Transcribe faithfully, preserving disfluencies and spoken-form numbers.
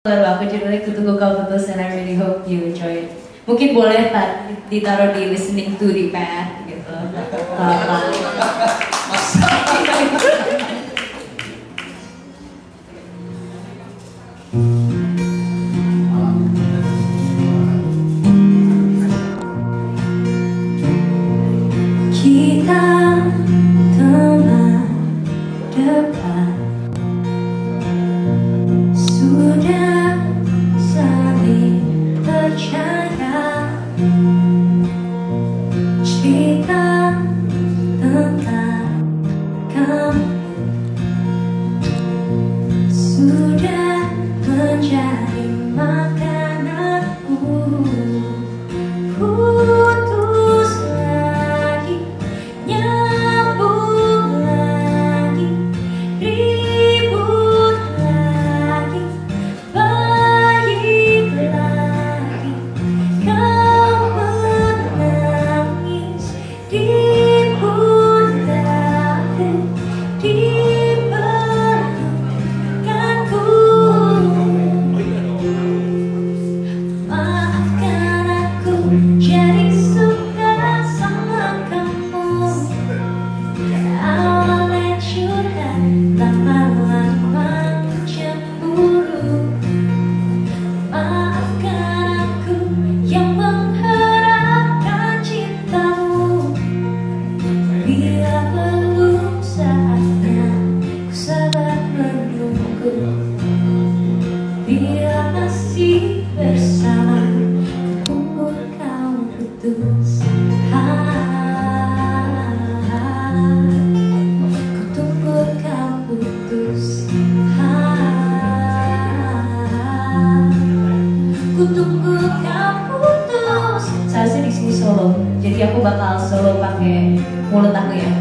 Lagu aku judulnya Kutunggu Kau Putus, and I really hope you enjoy it. Mungkin boleh tak ditaruh di listening to di pad gitu. Apa? Kita teman dekat, sudah saling percaya, cerita tentang kamu sudah menjadi makananku. Putus lagi, nyambung lagi, ribut lagi, baik lagi. Kau menangis di pundakku, di pelukanku. Maafkan aku jadi suka sama kamu. I'll let you down, lama-lama cemburu. Maafkan aku yang mengharapkan cintamu. Bila belum saatnya ku sabar menunggu, bila masih bersama ku tunggu kau putus. Ku tunggu kau putus. Ku tunggu kau putus. Seharusnya di sini solo, jadi aku bakal solo pakai mulut aku ya.